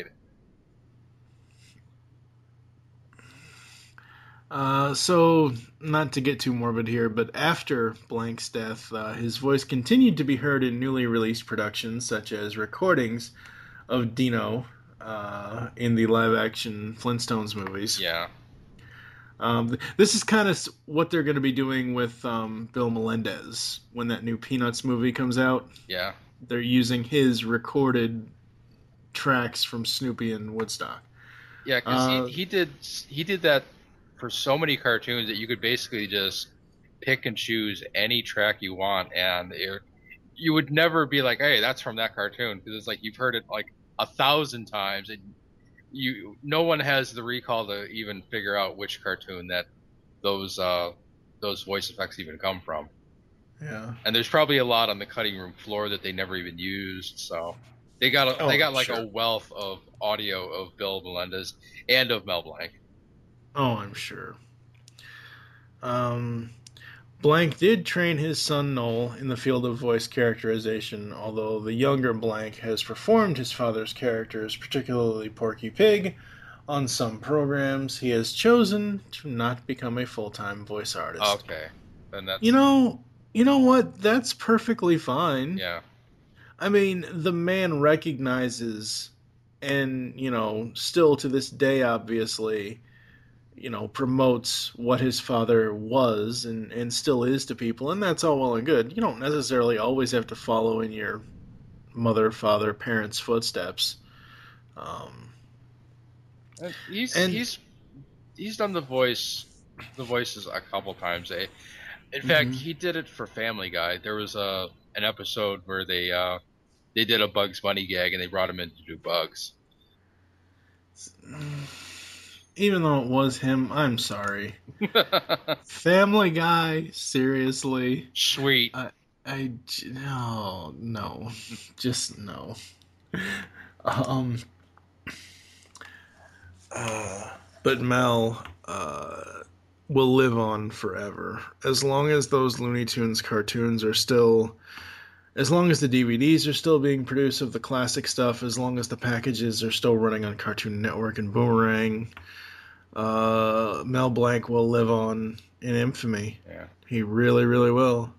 Uh, so, not to get too morbid here, but after Blanc's death, uh, his voice continued to be heard in newly released productions, such as recordings of Dino uh, in the live-action Flintstones movies. Yeah. Um, this is kind of what they're going to be doing with um, Bill Melendez when that new Peanuts movie comes out. Yeah. They're using his recorded tracks from Snoopy and Woodstock. Yeah, because uh, he, he did he did that for so many cartoons that you could basically just pick and choose any track you want, and it, you would never be like, hey, that's from that cartoon, because it's like you've heard it like a thousand times, and you no one has the recall to even figure out which cartoon that those uh, those voice effects even come from. Yeah. And there's probably a lot on the cutting room floor that they never even used, so they got a, oh, they got like sure. a wealth of audio of Bill Melendez and of Mel Blanc. Oh, I'm sure. Um, Blanc did train his son Noel in the field of voice characterization, although the younger Blanc has performed his father's characters, particularly Porky Pig, on some programs. He has chosen to not become a full-time voice artist. Okay. Then that's... You know, you know what? That's perfectly fine. Yeah. I mean, the man recognizes, and, you know, still to this day, obviously, you know, promotes what his father was and, and still is to people, and that's all well and good. You don't necessarily always have to follow in your mother, father, parents' footsteps. Um, he's and, he's he's done the voice the voices a couple times. Eh? In fact, Mhm. he did it for Family Guy. There was a an episode where they uh, they did a Bugs Bunny gag and they brought him in to do Bugs. Even though it was him, I'm sorry. Family Guy, seriously. Sweet. I, I, j- no, no, just no. Um, uh, but Mel, uh, will live on forever. As long as those Looney Tunes cartoons are still, as long as the D V Ds are still being produced of the classic stuff, as long as the packages are still running on Cartoon Network and Boomerang, uh, Mel Blanc will live on in infamy. Yeah. He really, really will.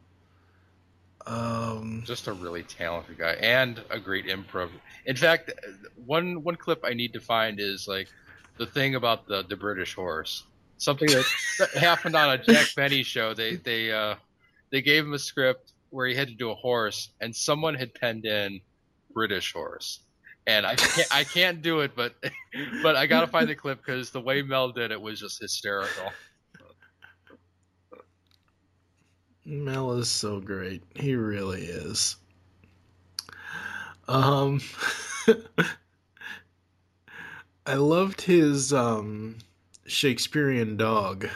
Um, Just a really talented guy and a great improv. In fact, one one clip I need to find is like the thing about the, the British horse. Something that, that happened on a Jack Benny show. They they uh, they gave him a script where he had to do a horse, and someone had penned in British horse. And I can't I can't do it, but but I gotta find the clip because the way Mel did it was just hysterical. Mel is so great. He really is. Um, I loved his um, Shakespearean dog.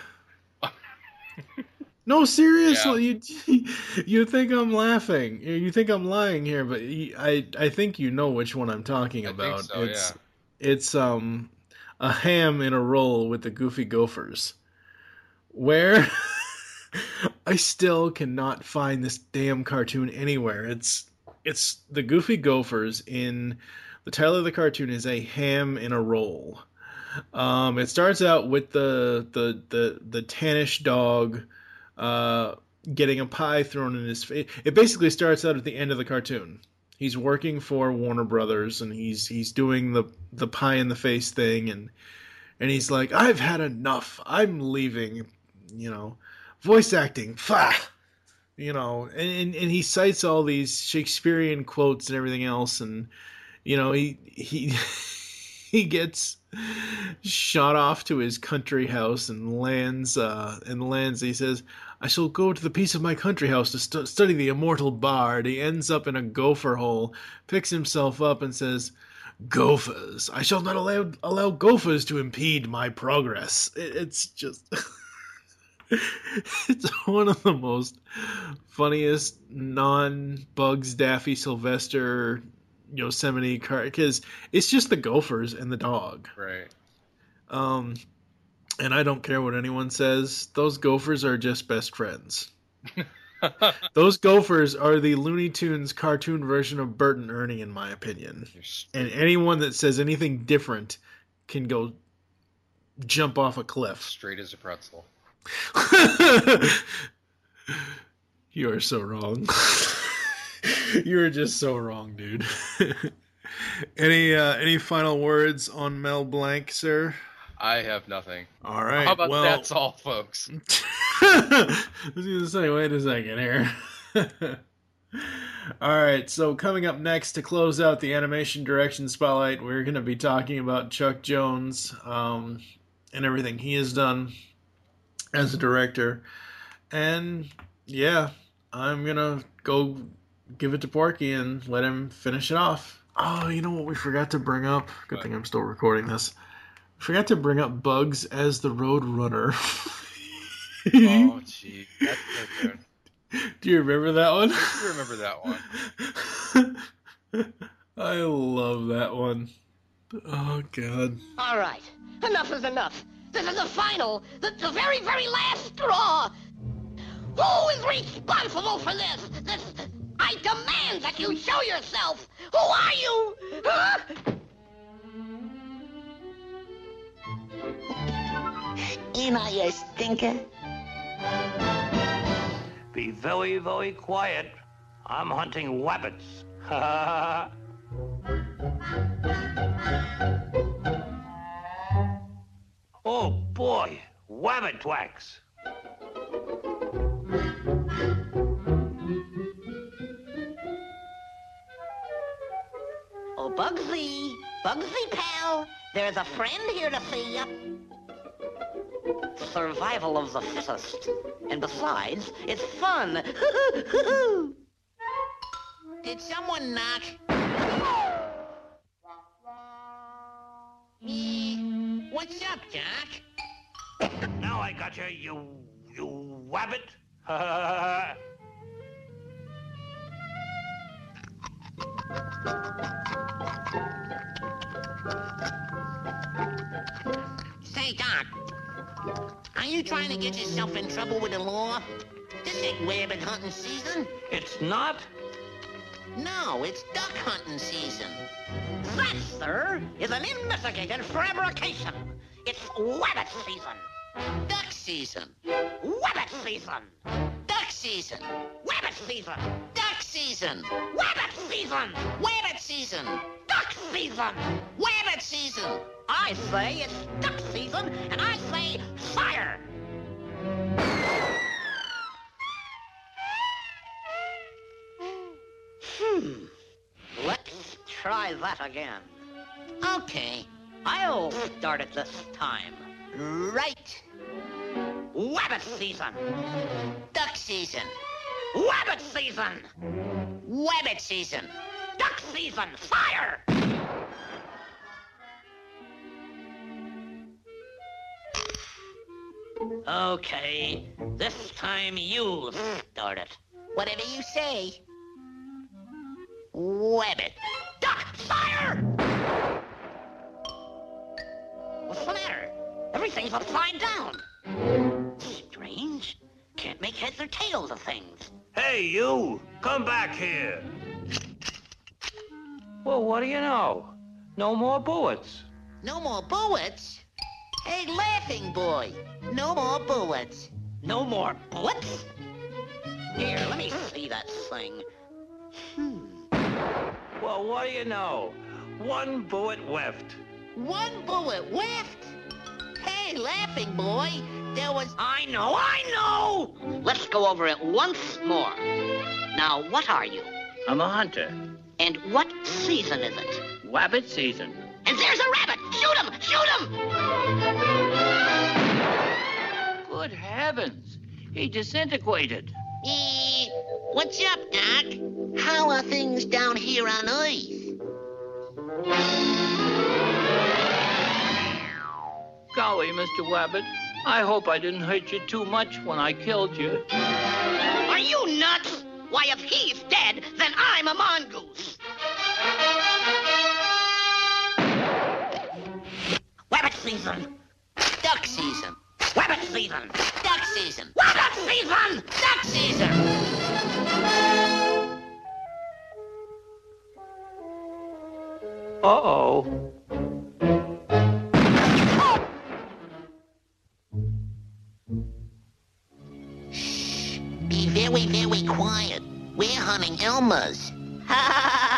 No, seriously, you you think I'm laughing? You think I'm lying here? But he, I I think you know which one I'm talking I think about. so, it's yeah. it's um a ham in a roll with the Goofy Gophers, where I still cannot find this damn cartoon anywhere. It's it's the Goofy Gophers in the title of the cartoon is a ham in a roll. Um, it starts out with the the the the tannish dog uh, getting a pie thrown in his face. It basically starts out at the end of the cartoon. He's working for Warner Brothers and he's he's doing the the pie in the face thing and and he's like, I've had enough. I'm leaving. You know, voice acting. Pah! You know, and, and he cites all these Shakespearean quotes and everything else, and you know he he he gets shot off to his country house and lands uh, and lands. He says, "I shall go to the piece of my country house to st- study the immortal bard." He ends up in a gopher hole, picks himself up, and says, "Gophers! I shall not allow allow gophers to impede my progress." It, it's just. It's one of the most funniest non-Bugs Daffy Sylvester Yosemite car because it's just the gophers and the dog. Right. Um, and I don't care what anyone says; those gophers are just best friends. Those gophers are the Looney Tunes cartoon version of Bert and Ernie, in my opinion. And anyone that says anything different can go jump off a cliff. Straight as a pretzel. You are so wrong. You are just so wrong, dude. Any uh, any final words on Mel Blanc, sir? I have nothing. All right. How about well, that's all, folks? I was going to say, wait a second here. All right, so coming up next to close out the animation direction spotlight, we're going to be talking about Chuck Jones um, and everything he has done as a director. And yeah, I'm going to go give it to Porky and let him finish it off. Oh, you know what we forgot to bring up? Good What? thing I'm still recording this. Forgot to bring up Bugs as the Road Runner. Oh, gee. That's so good. Do you remember that one? I do remember that one. I love that one. Oh, God. All right, enough is enough. This is the final, the, the very, very last straw. Who is responsible for this? This, I demand that you show yourself. Who are you? Huh? Ain't I a stinker? Be very, very quiet. I'm hunting rabbits. Ha Oh boy, rabbit wax. Oh, Bugsy, Bugsy, pal, there's a friend here to see you. survival of the fittest. And besides, it's fun. Did someone knock? Eh, what's up, Doc? Now I got you, you, you wabbit. Say, Doc, are you trying to get yourself in trouble with the law? This ain't rabbit hunting season. It's not? No, it's duck hunting season. That, sir, is an investigated fabrication. It's wabbit season. Duck season. Wabbit season. Duck season. Wabbit season. Duck season. Wabbit season. Wabbit season. Duck season. Wabbit season. I say it's duck season, and I say fire. Hmm. Let's try that again. Okay. I'll start it this time. Right. Wabbit season. Duck season. Wabbit season. Wabbit season. Duck season. Fire! Okay, this time you start it. Whatever you say. Wabbit. Duck, fire! What's the matter? Everything's upside down. Strange. Can't make heads or tails of things. Hey, you! Come back here! Well, what do you know? No more bullets. No more bullets? Hey, laughing boy. No more bullets. No more bullets? Here, let me see that thing. Hmm. Well, what do you know? One bullet left. One bullet left? Hey, laughing boy. There was... I know, I know! Let's go over it once more. Now, what are you? I'm a hunter. And what season is it? Wabbit season. And there's a rabbit! Shoot him! Shoot him! Good heavens! He disintegrated. Eh, what's up, Doc? How are things down here on Earth? Golly, Mister Wabbit, I hope I didn't hurt you too much when I killed you. Are you nuts? Why, if he's dead, then I'm a mongoose. Wabbit season. Duck season. Wabbit season. Duck season. Wabbit season! Duck season. Uh-oh. Shh. Be very, very quiet. We're hunting Elmer's. Ha ha ha!